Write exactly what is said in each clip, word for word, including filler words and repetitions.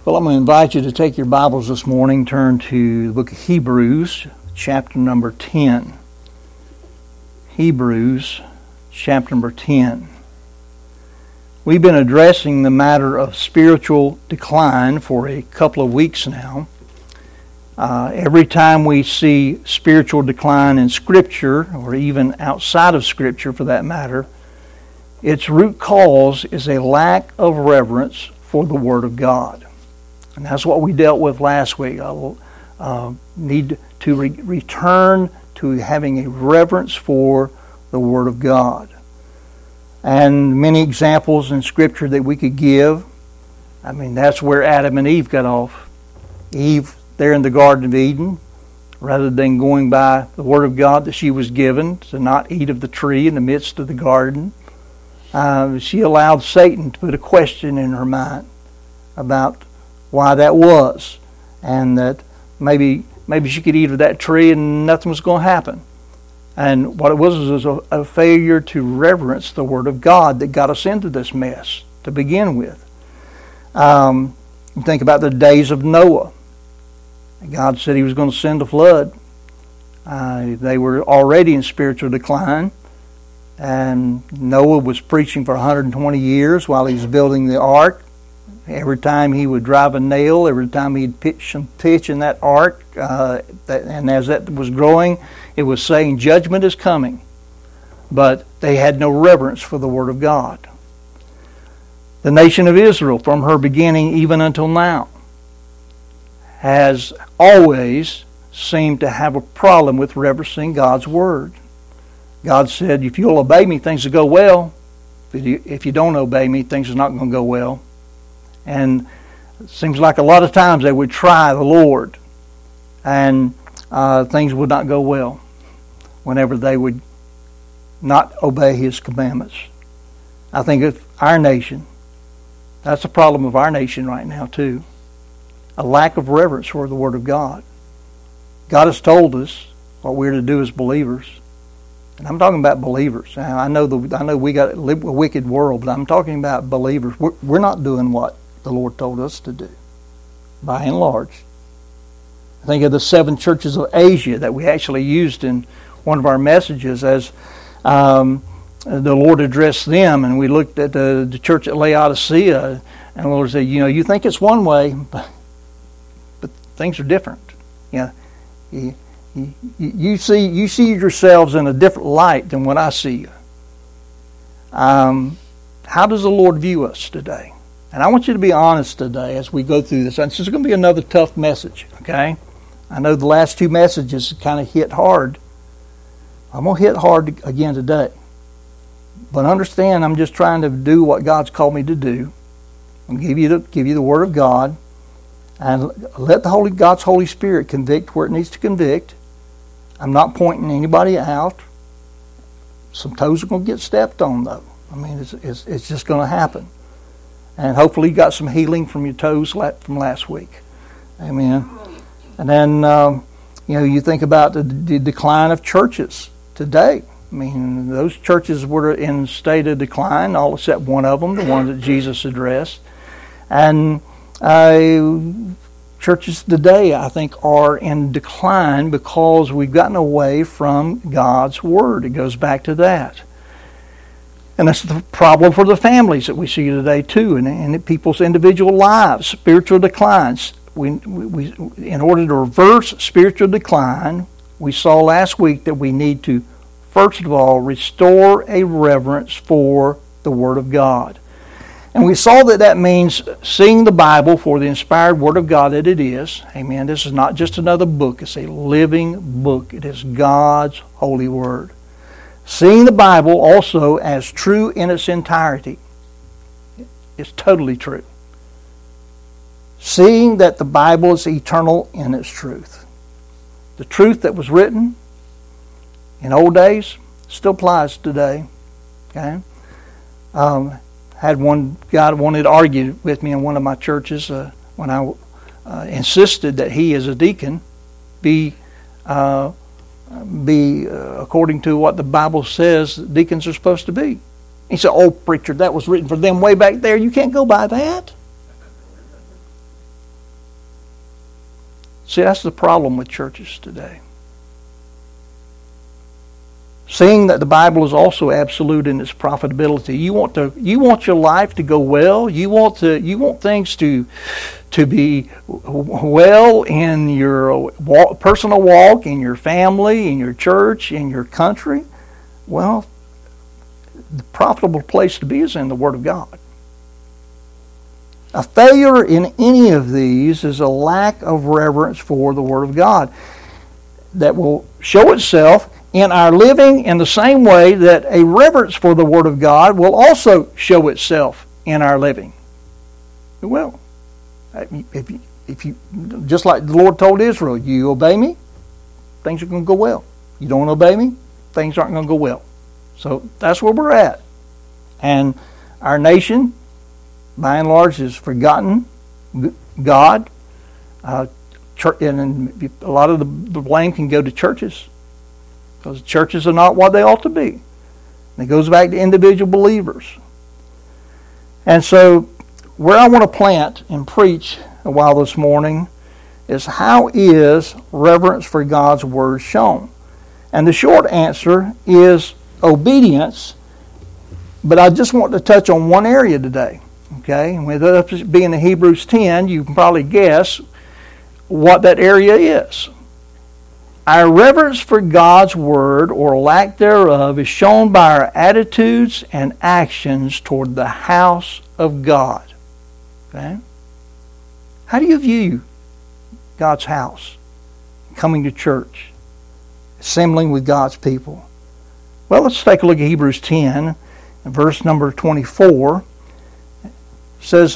Well, I'm going to invite you to take your Bibles this morning, turn to the book of Hebrews, chapter number ten. Hebrews, chapter number ten. We've been addressing the matter of spiritual decline for a couple of weeks now. Uh, every time we see spiritual decline in Scripture, or even outside of Scripture for that matter, its root cause is a lack of reverence for the Word of God. And that's what we dealt with last week. I will uh, need to re- return to having a reverence for the Word of God. And many examples in Scripture that we could give. I mean, that's where Adam and Eve got off. Eve, there in the Garden of Eden, rather than going by the Word of God that she was given to not eat of the tree in the midst of the garden, uh, she allowed Satan to put a question in her mind about why that was, and that maybe maybe she could eat of that tree and nothing was going to happen. And what it was was a, a failure to reverence the Word of God that got us into this mess to begin with. Um, you think about the days of Noah. God said He was going to send a flood. Uh, they were already in spiritual decline, and Noah was preaching for one hundred twenty years while he was building the ark. Every time he would drive a nail, every time he'd pitch some pitch in that ark, uh, that, and as that was growing, it was saying judgment is coming. But they had no reverence for the Word of God. The nation of Israel, from her beginning even until now, has always seemed to have a problem with reverencing God's Word. God said, if you'll obey me, things will go well. If you, if you don't obey me, things are not going to go well. And it seems like a lot of times they would try the Lord, and uh, things would not go well whenever they would not obey His commandments. I think of our nation. That's a problem of our nation right now too. A lack of reverence for the Word of God. God has told us what we're to do as believers. And I'm talking about believers. Now, I know the I know we got a wicked world, but I'm talking about believers. We're, we're not doing what the Lord told us to do, by and large. I think of the seven churches of Asia that we actually used in one of our messages as um, the Lord addressed them, and we looked at the, the church at Laodicea, and the Lord said, you know, you think it's one way, but, but things are different. You know, you, you, you see you see yourselves in a different light than what I see you. Um, how does the Lord view us today? And I want you to be honest today as we go through this. And this is going to be another tough message, okay? I know the last two messages kind of hit hard. I'm going to hit hard again today. But understand, I'm just trying to do what God's called me to do. I'm going to give you the, give you the Word of God. And let the Holy God's Holy Spirit convict where it needs to convict. I'm not pointing anybody out. Some toes are going to get stepped on, though. I mean, it's, it's, it's just going to happen. And hopefully you got some healing from your toes from last week. Amen. And then, um, you know, you think about the, the decline of churches today. I mean, those churches were in a state of decline, all except one of them, the one that Jesus addressed. And uh, churches today, I think, are in decline because we've gotten away from God's Word. It goes back to that. And that's the problem for the families that we see today too, and in people's individual lives, spiritual declines. We, we, in order to reverse spiritual decline, we saw last week that we need to, first of all, restore a reverence for the Word of God. And we saw that that means seeing the Bible for the inspired Word of God that it is. Amen. This is not just another book. It's a living book. It is God's holy Word. Seeing the Bible also as true in its entirety. It's totally true. Seeing that the Bible is eternal in its truth. The truth that was written in old days still applies today. Okay? Um, had one guy that wanted to argue with me in one of my churches uh, when I uh, insisted that he, as a deacon, be... Uh, be uh, according to what the Bible says deacons are supposed to be. He said, oh, preacher, that was written for them way back there. You can't go by that. See, that's the problem with churches today. Seeing that the Bible is also absolute in its profitability, you want to, you want your life to go well. You want to, you want things to, to be well in your walk, personal walk, in your family, in your church, in your country. Well, the profitable place to be is in the Word of God. A failure in any of these is a lack of reverence for the Word of God that will show itself in our living in the same way that a reverence for the Word of God will also show itself in our living. It will. If you, if you, just like the Lord told Israel, you obey me, things are going to go well. You don't obey me, things aren't going to go well. So that's where we're at. And our nation, by and large, has forgotten God. Uh, and a lot of the blame can go to churches, because churches are not what they ought to be. And it goes back to individual believers. And so, where I want to plant and preach a while this morning is, how is reverence for God's Word shown? And the short answer is obedience, but I just want to touch on one area today. Okay, and with us being in Hebrews ten, you can probably guess what that area is. Our reverence for God's Word, or lack thereof, is shown by our attitudes and actions toward the house of God. Okay? How do you view God's house? Coming to church, assembling with God's people. Well, let's take a look at Hebrews ten, verse number twenty-four. It says,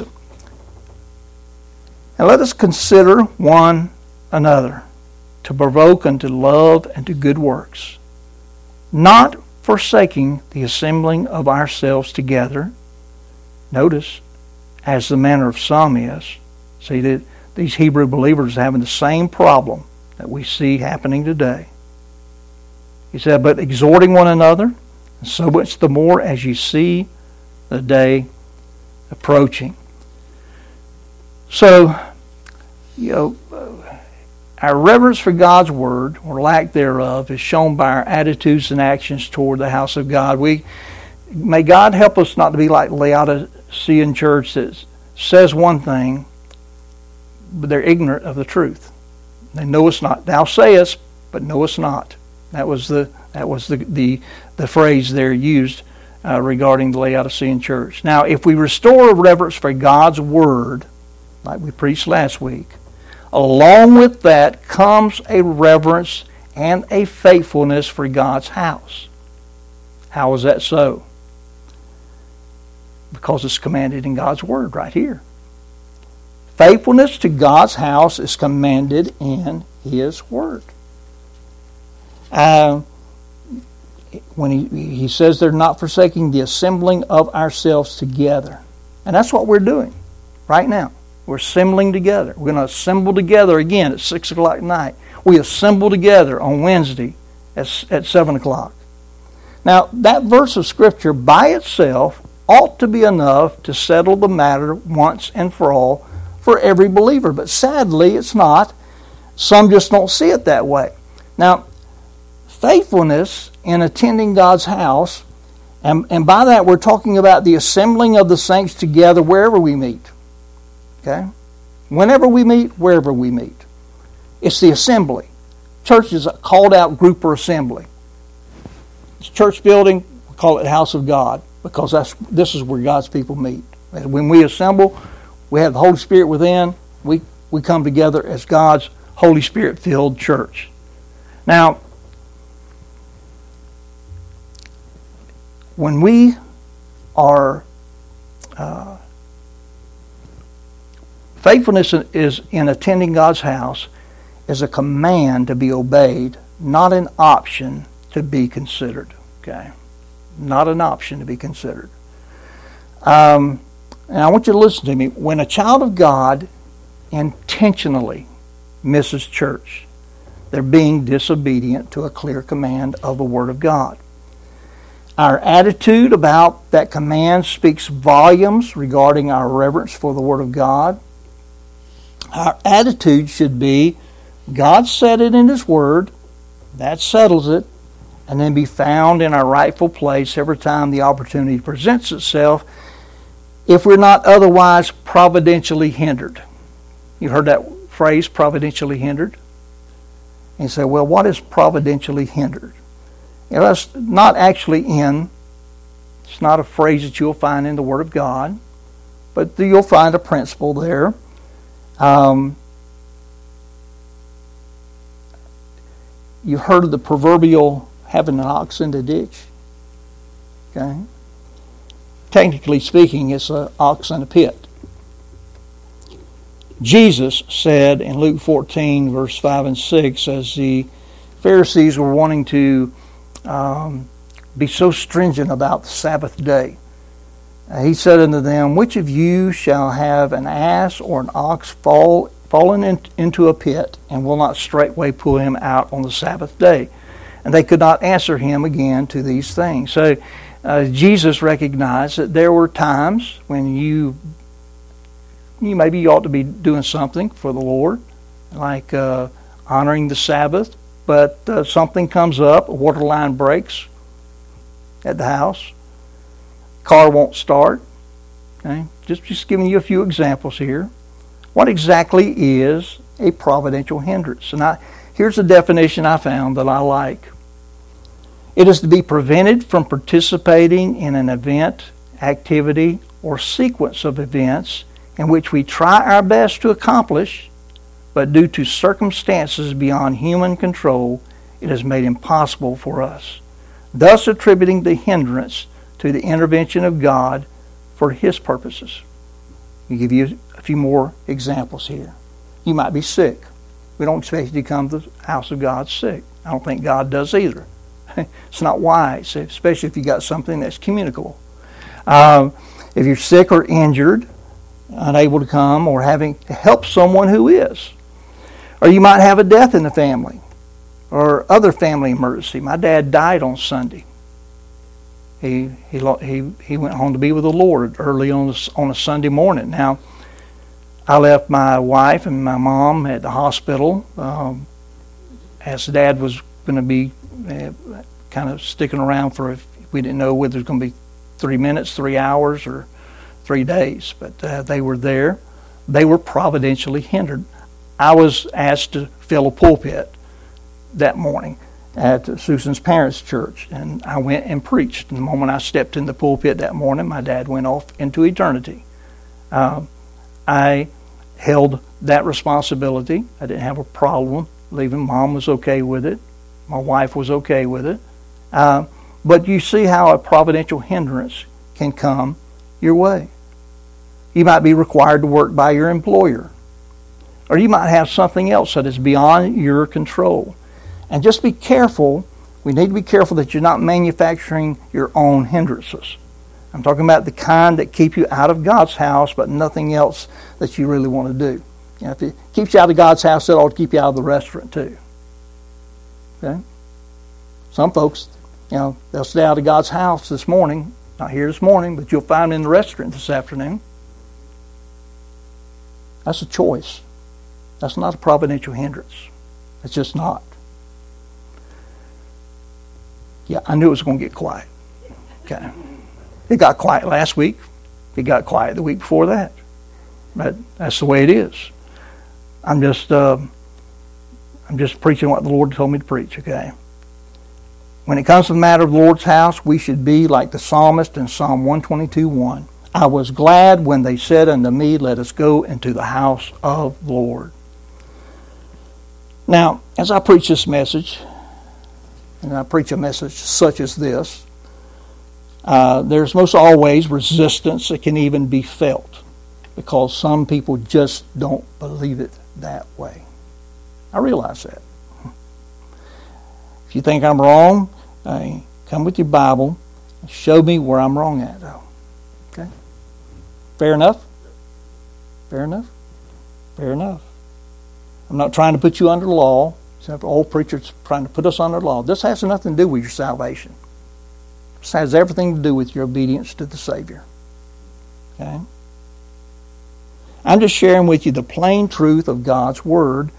"And let us consider one another, to provoke unto love and to good works, not forsaking the assembling of ourselves together." Notice, as the manner of some is. See, that these Hebrew believers are having the same problem that we see happening today. He said, "But exhorting one another, and so much the more as you see the day approaching." So, you know, our reverence for God's Word, or lack thereof, is shown by our attitudes and actions toward the house of God. We may God help us not to be like Laodicean church that says one thing, but they're ignorant of the truth. They know us not. Thou sayest, but know us not. That was the that was the the, the phrase there used uh, regarding the Laodicean church. Now, if we restore a reverence for God's Word, like we preached last week, along with that comes a reverence and a faithfulness for God's house. How is that so? Because it's commanded in God's Word right here. Faithfulness to God's house is commanded in His Word. Uh, when he, he says they're not forsaking the assembling of ourselves together. And that's what we're doing right now. We're assembling together. We're going to assemble together again at six o'clock at night. We assemble together on Wednesday at, at seven o'clock. Now, that verse of Scripture by itself ought to be enough to settle the matter once and for all for every believer. But sadly, it's not. Some just don't see it that way. Now, faithfulness in attending God's house, and, and by that we're talking about the assembling of the saints together wherever we meet. Okay? Whenever we meet, wherever we meet. It's the assembly. Church is a called out group or assembly. It's church building, we call it the house of God, because that's this is where God's people meet. And when we assemble, we have the Holy Spirit within. We, we come together as God's Holy Spirit-filled church. Now, when we are... Uh, faithfulness is in attending God's house is a command to be obeyed, not an option to be considered. Okay, not an option to be considered. Um, and I want you to listen to me. When a child of God intentionally misses church, they're being disobedient to a clear command of the Word of God. Our attitude about that command speaks volumes regarding our reverence for the Word of God. Our attitude should be God said it in His Word. That settles it. And then be found in our rightful place every time the opportunity presents itself, if we're not otherwise providentially hindered. You heard that phrase, providentially hindered? And you say, well, what is providentially hindered? You know, that's not actually in, it's not a phrase that you'll find in the Word of God, but you'll find a principle there. Um, you heard of the proverbial having an ox in the ditch. Okay? Technically speaking, it's an ox in a pit. Jesus said in Luke fourteen, verse five and six, as the Pharisees were wanting to um, be so stringent about the Sabbath day, uh, He said unto them, which of you shall have an ass or an ox fall fallen in, into a pit, and will not straightway pull him out on the Sabbath day? And they could not answer Him again to these things. So uh, Jesus recognized that there were times when you you maybe you ought to be doing something for the Lord, like uh, honoring the Sabbath, but uh, something comes up, a water line breaks at the house, car won't start. Okay? Just, just giving you a few examples here. What exactly is a providential hindrance? And I, here's a definition I found that I like. It is to be prevented from participating in an event, activity, or sequence of events in which we try our best to accomplish, but due to circumstances beyond human control, it is made impossible for us, thus attributing the hindrance to the intervention of God for His purposes. I'll give you a few more examples here. You might be sick. We don't expect you to come to the house of God sick. I don't think God does either. It's not wise, especially if you got something that's communicable. Um, if you're sick or injured, unable to come, or having to help someone who is. Or you might have a death in the family, or other family emergency. My dad died on Sunday. He he he he went home to be with the Lord early on a, on a Sunday morning. Now, I left my wife and my mom at the hospital um, as Dad was going to be uh, kind of sticking around for, if we didn't know whether it was going to be three minutes, three hours, or three days. But uh, they were there. They were providentially hindered. I was asked to fill a pulpit that morning at Susan's parents' church, and I went and preached. And the moment I stepped in the pulpit that morning, my dad went off into eternity. Um, I held that responsibility. I didn't have a problem leaving. Mom was okay with it. My wife was okay with it. Uh, but you see how a providential hindrance can come your way. You might be required to work by your employer. Or you might have something else that is beyond your control. And just be careful. We need to be careful that you're not manufacturing your own hindrances. I'm talking about the kind that keep you out of God's house, but nothing else that you really want to do. You know, if it keeps you out of God's house, it ought to keep you out of the restaurant too. Okay? Some folks, you know, they'll stay out of God's house this morning, not here this morning, but you'll find them in the restaurant this afternoon. That's a choice. That's not a providential hindrance. It's just not. Yeah, I knew it was going to get quiet. Okay. It got quiet last week. It got quiet the week before that. But that's the way it is. I'm just, uh, I'm just preaching what the Lord told me to preach. Okay. When it comes to the matter of the Lord's house, we should be like the psalmist in Psalm one twenty-two one. I was glad when they said unto me, let us go into the house of the Lord. Now, as I preach this message, and I preach a message such as this, uh, there's most always resistance that can even be felt because some people just don't believe it that way. I realize that. If you think I'm wrong, uh, come with your Bible and show me where I'm wrong at, though. Okay? Fair enough? Fair enough? Fair enough. I'm not trying to put you under law. Except old preachers trying to put us under law. This has nothing to do with your salvation. This has everything to do with your obedience to the Savior. Okay? I'm just sharing with you the plain truth of God's Word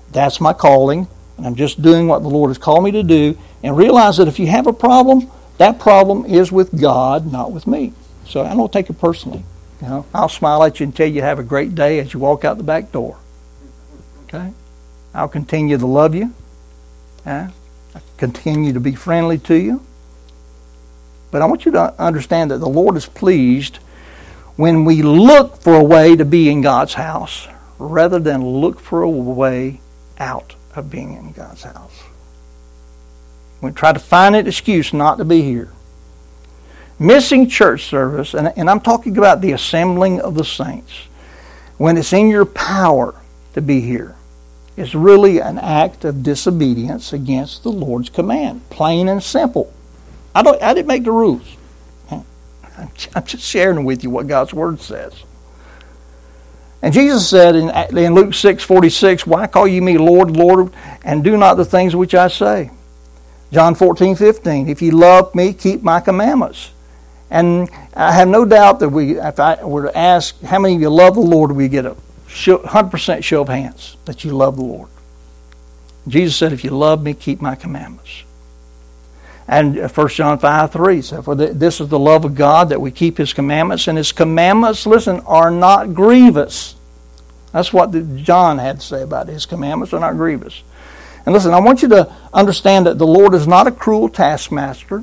that's my calling, and I'm just doing what the Lord has called me to do, and realize that if you have a problem, that problem is with God, not with me. So I don't take it personally. You know, I'll smile at you and tell you have a great day as you walk out the back door. Okay? I'll continue to love you. Uh, I'll continue to be friendly to you. But I want you to understand that the Lord is pleased when we look for a way to be in God's house rather than look for a way out of being in God's house. We try to find an excuse not to be here. Missing church service, and, and I'm talking about the assembling of the saints, when it's in your power to be here, is really an act of disobedience against the Lord's command. Plain and simple. I don't. I didn't make the rules. I'm just sharing with you what God's Word says. And Jesus said in, in Luke six forty-six, "Why call ye me Lord, Lord, and do not the things which I say?" John fourteen fifteen, "If ye love me, keep my commandments." And I have no doubt that we, if I were to ask how many of you love the Lord, we get a one hundred percent show of hands that you love the Lord. Jesus said, "If you love me, keep my commandments." And First John five three said, "For this is the love of God, that we keep His commandments, and His commandments, listen, are not grievous." That's what John had to say about it. His commandments are not grievous. And listen, I want you to understand that the Lord is not a cruel taskmaster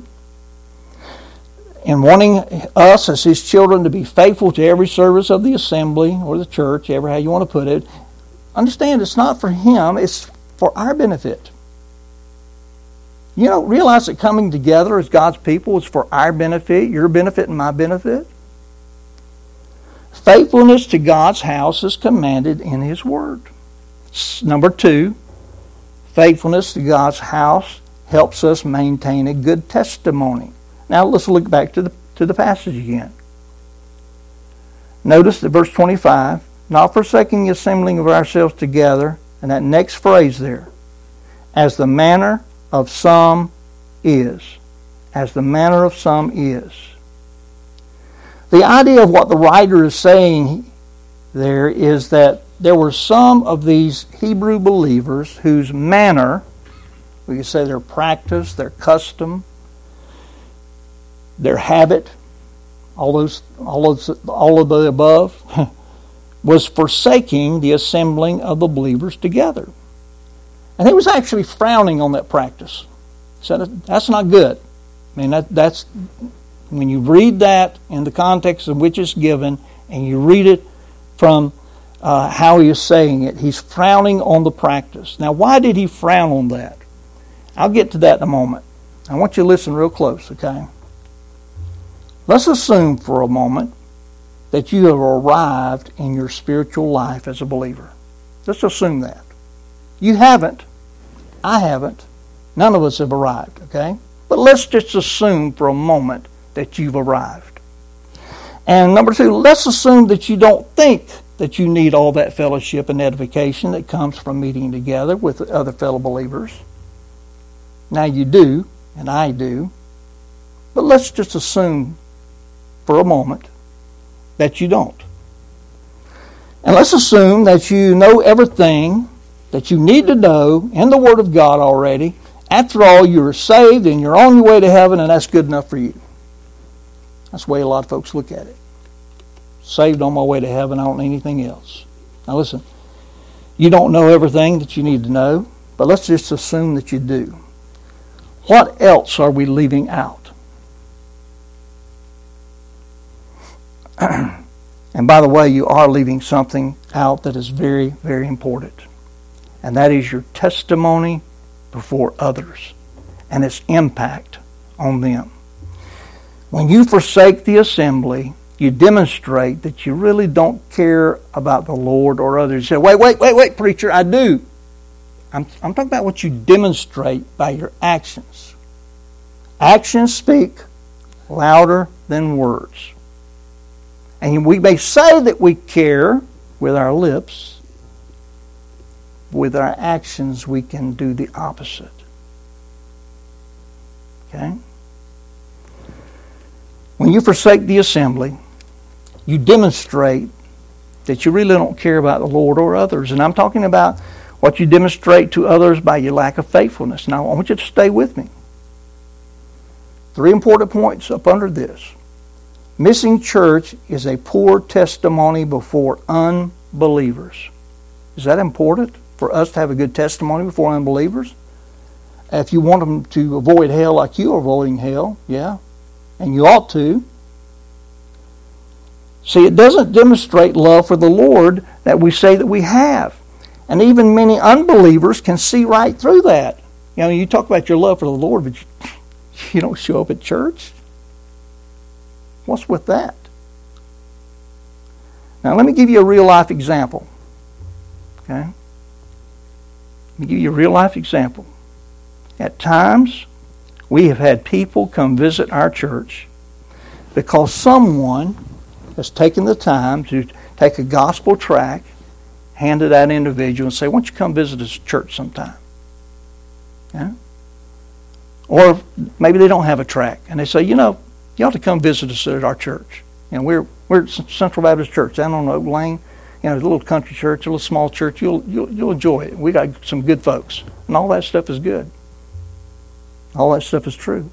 in wanting us as His children to be faithful to every service of the assembly or the church, ever how you want to put it. Understand, it's not for Him, it's for our benefit. You know, realize that coming together as God's people is for our benefit, your benefit and my benefit. Faithfulness to God's house is commanded in His Word. Number two, faithfulness to God's house helps us maintain a good testimony. Now let's look back to the to the passage again. Notice that verse twenty-five, "Not forsaking the assembling of ourselves together," and that next phrase there, "as the manner of some is." As the manner of some is. The idea of what the writer is saying there is that there were some of these Hebrew believers whose manner, we could say their practice, their custom, their habit, all those, all of, all of the above, was forsaking the assembling of the believers together. And he was actually frowning on that practice. He said, that's not good. I mean, that, that's, when you read that in the context in which it's given, and you read it from uh, how he is saying it, he's frowning on the practice. Now, why did he frown on that? I'll get to that in a moment. I want you to listen real close, okay? Let's assume for a moment that you have arrived in your spiritual life as a believer. Let's assume that. You haven't. I haven't. None of us have arrived, okay? But let's just assume for a moment that you've arrived. And number two, let's assume that you don't think that you need all that fellowship and edification that comes from meeting together with other fellow believers. Now you do, and I do. But let's just assume for a moment that you don't. And let's assume that you know everything that you need to know in the Word of God already. After all, you're saved and you're on your way to heaven, and that's good enough for you. That's the way a lot of folks look at it. Saved, on my way to heaven, I don't need anything else. Now listen, you don't know everything that you need to know, but let's just assume that you do. What else are we leaving out? And by the way, you are leaving something out that is very, very important. And that is your testimony before others and its impact on them. When you forsake the assembly, you demonstrate that you really don't care about the Lord or others. You say, wait, wait, wait, wait, preacher, I do. I'm, I'm talking about what you demonstrate by your actions. Actions speak louder than words. And we may say that we care with our lips. With our actions, we can do the opposite. Okay? When you forsake the assembly, you demonstrate that you really don't care about the Lord or others. And I'm talking about what you demonstrate to others by your lack of faithfulness. Now, I want you to stay with me. Three important points up under this. Missing church is a poor testimony before unbelievers. Is that important for us to have a good testimony before unbelievers? If you want them to avoid hell like you are avoiding hell, yeah, and you ought to. See, it doesn't demonstrate love for the Lord that we say that we have. And even many unbelievers can see right through that. You know, you talk about your love for the Lord, but you, you don't show up at church. What's with that? Now, let me give you a real-life example. Okay? Let me give you a real-life example. At times, we have had people come visit our church because someone has taken the time to take a gospel tract, hand to that individual, and say, "Why don't you come visit us at church sometime?" Yeah? Or maybe they don't have a tract, and they say, "You know, you ought to come visit us at our church. You know, we're we're at Central Baptist Church down on Oak Lane. You know, a little country church, a little small church. You'll you'll you'll enjoy it. We got some good folks, and all that stuff is good. All that stuff is true."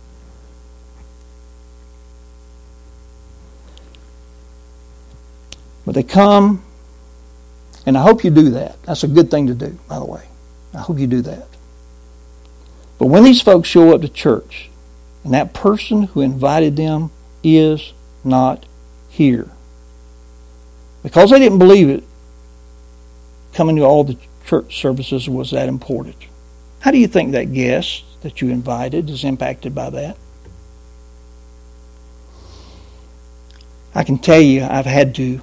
But they come, and I hope you do that. That's a good thing to do, by the way. I hope you do that. But when these folks show up to church, and that person who invited them is not here, because they didn't believe it, coming to all the church services was that important. How do you think that guest that you invited is impacted by that? I can tell you I've had to,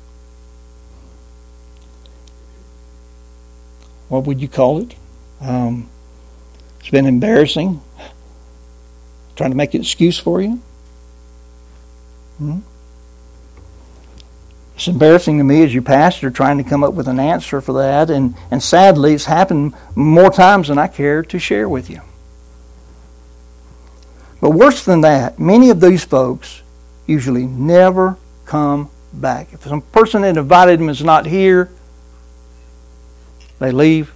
what would you call it? Um, it's been embarrassing. Trying to make an excuse for you. Hmm? It's embarrassing to me as your pastor trying to come up with an answer for that, and, and sadly it's happened more times than I care to share with you. But worse than that, many of these folks usually never come back. If some person that invited them is not here, they leave,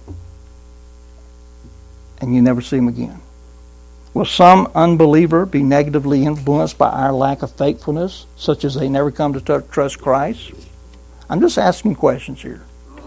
and you never see them again. Will some unbeliever be negatively influenced by our lack of faithfulness, such as they never come to t- trust Christ? I'm just asking questions here.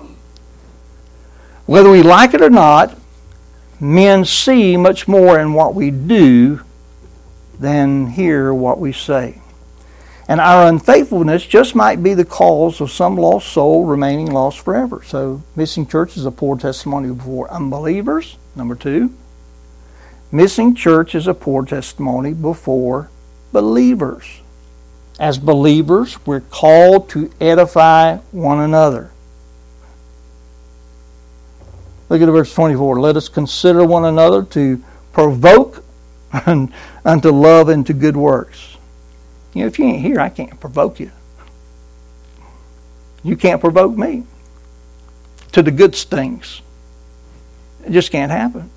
Whether we like it or not, men see much more in what we do than hear what we say. And our unfaithfulness just might be the cause of some lost soul remaining lost forever. So missing church is a poor testimony before unbelievers. Number two, missing church is a poor testimony before believers. As believers, we're called to edify one another. Look at verse twenty-four. Let us consider one another to provoke unto love and to good works. You know, if you ain't here, I can't provoke you. You can't provoke me to the good things. It just can't happen.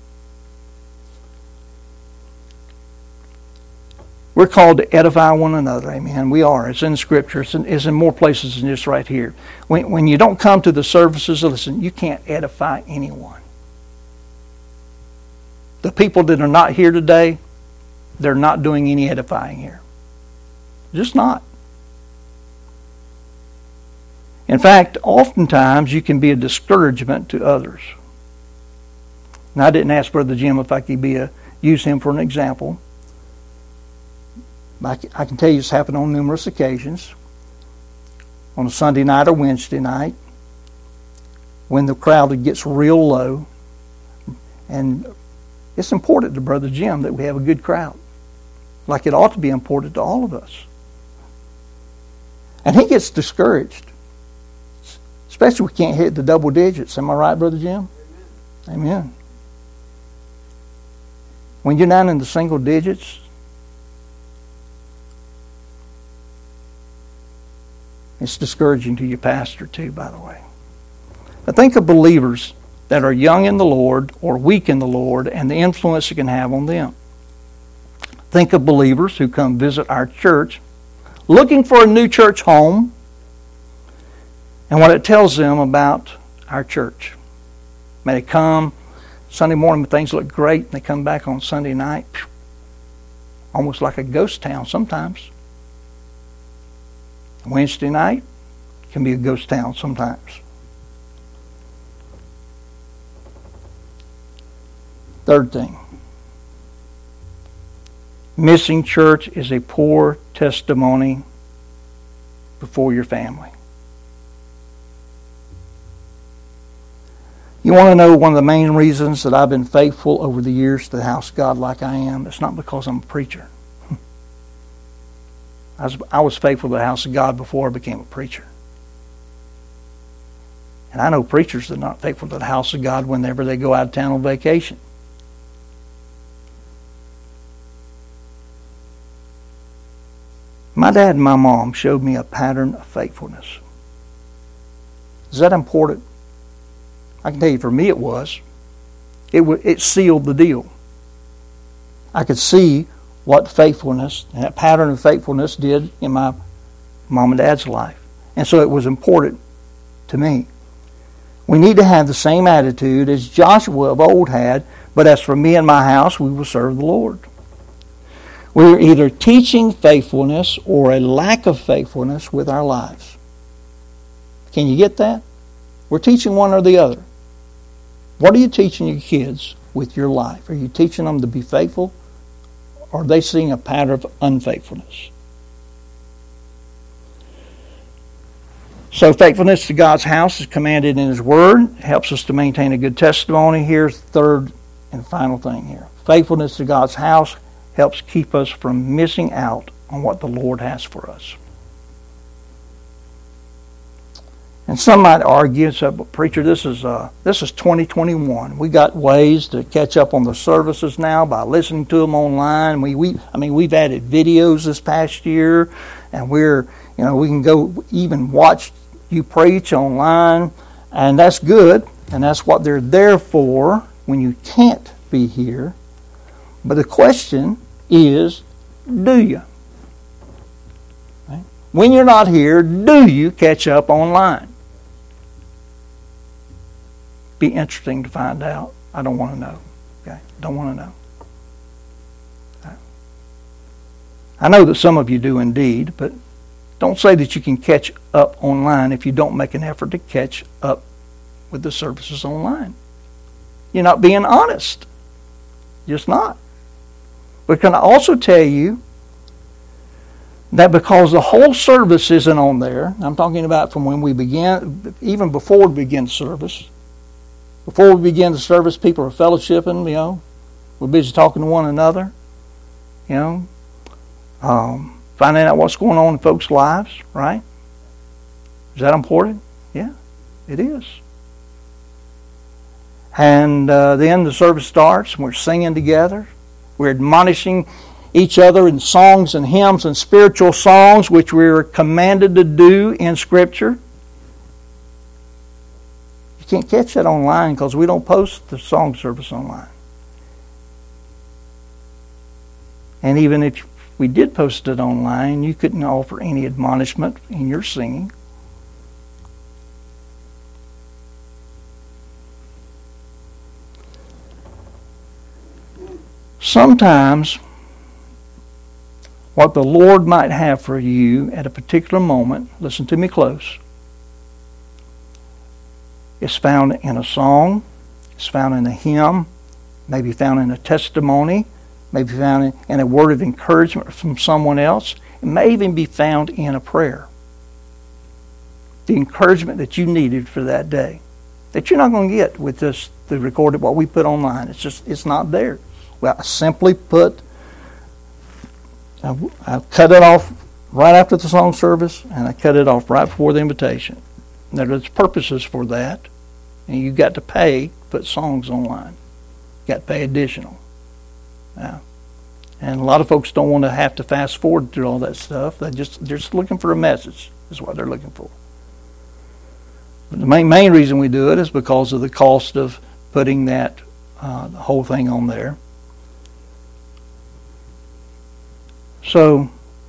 We're called to edify one another. Amen. We are. It's in Scripture. It's in, it's in more places than just right here. When, when you don't come to the services, listen, you can't edify anyone. The people that are not here today, they're not doing any edifying here. Just not. In fact, oftentimes you can be a discouragement to others. Now, I didn't ask Brother Jim if I could be a use him for an example. I can tell you it's happened on numerous occasions. On a Sunday night or Wednesday night, when the crowd gets real low, and it's important to Brother Jim that we have a good crowd, like it ought to be important to all of us. And he gets discouraged, especially if we can't hit the double digits. Am I right, Brother Jim? Amen. Amen. When you're down in the single digits, it's discouraging to your pastor too, by the way. But think of believers that are young in the Lord or weak in the Lord and the influence it can have on them. Think of believers who come visit our church looking for a new church home and what it tells them about our church. May they come Sunday morning when things look great, and they come back on Sunday night, almost like a ghost town sometimes. Wednesday night can be a ghost town sometimes. Third thing, missing church is a poor testimony before your family. You want to know one of the main reasons that I've been faithful over the years to the house of God like I am? It's not because I'm a preacher. I was, I was faithful to the house of God before I became a preacher. And I know preachers that are not faithful to the house of God whenever they go out of town on vacation. My dad and my mom showed me a pattern of faithfulness. Is that important? I can tell you, for me it was. It, w- it sealed the deal. I could see what faithfulness, and that pattern of faithfulness did in my mom and dad's life. And so it was important to me. We need to have the same attitude as Joshua of old had, but as for me and my house, we will serve the Lord. We're either teaching faithfulness or a lack of faithfulness with our lives. Can you get that? We're teaching one or the other. What are you teaching your kids with your life? Are you teaching them to be faithful? Or are they seeing a pattern of unfaithfulness? So faithfulness to God's house is commanded in His Word. It helps us to maintain a good testimony. Here's the third and final thing here. Faithfulness to God's house helps keep us from missing out on what the Lord has for us. And some might argue, so, but preacher, this is uh, this is twenty twenty-one. We got ways to catch up on the services now by listening to them online. We we I mean we've added videos this past year, and we're you know we can go even watch you preach online, and that's good, and that's what they're there for when you can't be here. But the question is, do you? Right? When you're not here, do you catch up online? Be interesting to find out. I don't want to know. Okay, don't want to know. Okay. I know that some of you do indeed, but don't say that you can catch up online if you don't make an effort to catch up with the services online. You're not being honest. Just not. But can I also tell you that because the whole service isn't on there, I'm talking about from when we begin, even before we begin service, before we begin the service, people are fellowshipping, you know, we're busy talking to one another, you know, um, finding out what's going on in folks' lives, right? Is that important? Yeah, it is. And uh, then the service starts, and we're singing together. We're admonishing each other in songs and hymns and spiritual songs, which we're commanded to do in Scripture. You can't catch that online because we don't post the song service online. And even if we did post it online, you couldn't offer any admonishment in your singing. Sometimes what the Lord might have for you at a particular moment, listen to me close, is found in a song, it's found in a hymn, maybe found in a testimony, maybe found in, in a word of encouragement from someone else. It may even be found in a prayer. The encouragement that you needed for that day, that you're not going to get with this, the recorded, what we put online. It's just, it's not there. Well, I simply put, I, I cut it off right after the song service, and I cut it off right before the invitation. Now, there's purposes for that, and you got to pay to put songs online. You got to pay additional. Now, and a lot of folks don't want to have to fast forward through all that stuff. They just they're just looking for a message, is what they're looking for. But the main main reason we do it is because of the cost of putting that uh, the whole thing on there. So,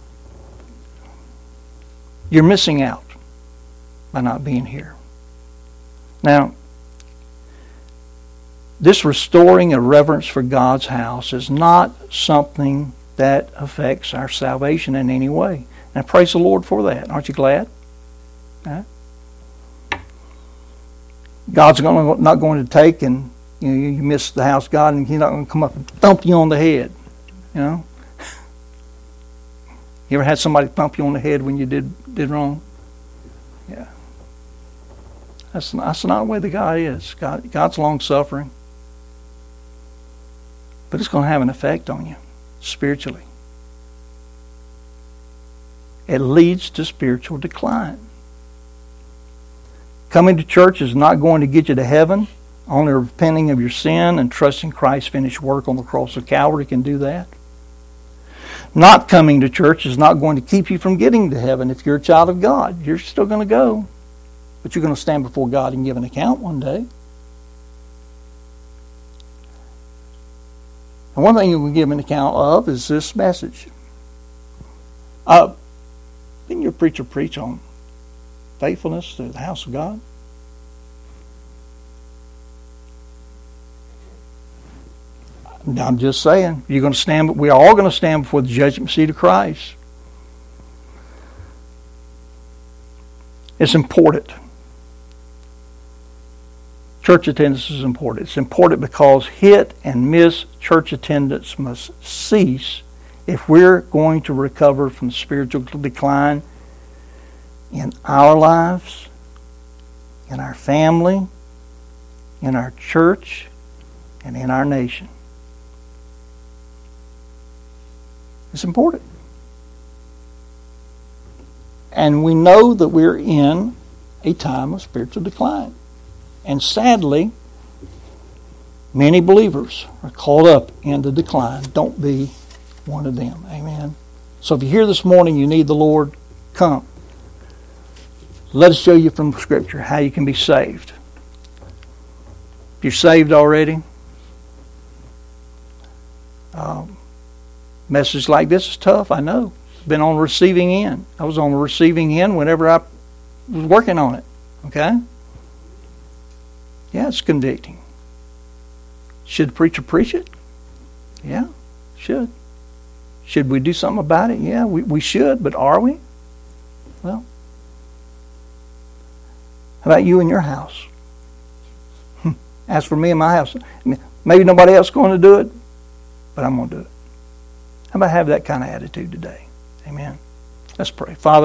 you're missing out. by not being here. Now, this restoring a reverence for God's house is not something that affects our salvation in any way. And I praise the Lord for that. Aren't you glad? Huh? God's gonna, not going to take and you know, you miss the house of God, and He's not going to come up and thump you on the head. You know? You ever had somebody thump you on the head when you did did wrong? Yeah. That's not, that's not the way that God is. God, God's long-suffering. But it's going to have an effect on you spiritually. It leads to spiritual decline. Coming to church is not going to get you to heaven. Only repenting of your sin and trusting Christ's finished work on the cross of Calvary can do that. Not coming to church is not going to keep you from getting to heaven. If you're a child of God, you're still going to go. But you're going to stand before God and give an account one day. And one thing you can give an account of is this message. Uh, didn't your preacher preach on faithfulness to the house of God? I'm just saying, you're going to stand. We are all going to stand before the judgment seat of Christ. It's important. Church attendance is important. It's important because hit and miss church attendance must cease if we're going to recover from spiritual decline in our lives, in our family, in our church, and in our nation. It's important. And we know that we're in a time of spiritual decline. And sadly, many believers are caught up in the decline. Don't be one of them. Amen. So if you're here this morning, you need the Lord, come. Let us show you from Scripture how you can be saved. If you're saved already, um, message like this is tough, I know. Been on the receiving end. I was on the receiving end whenever I was working on it. Okay? Yeah, it's convicting. Should the preacher preach it? Yeah, should. Should we do something about it? Yeah, we, we should, but are we? Well, how about you in your house? As for me and my house, maybe nobody else is going to do it, but I'm going to do it. How about have that kind of attitude today? Amen. Let's pray. Father,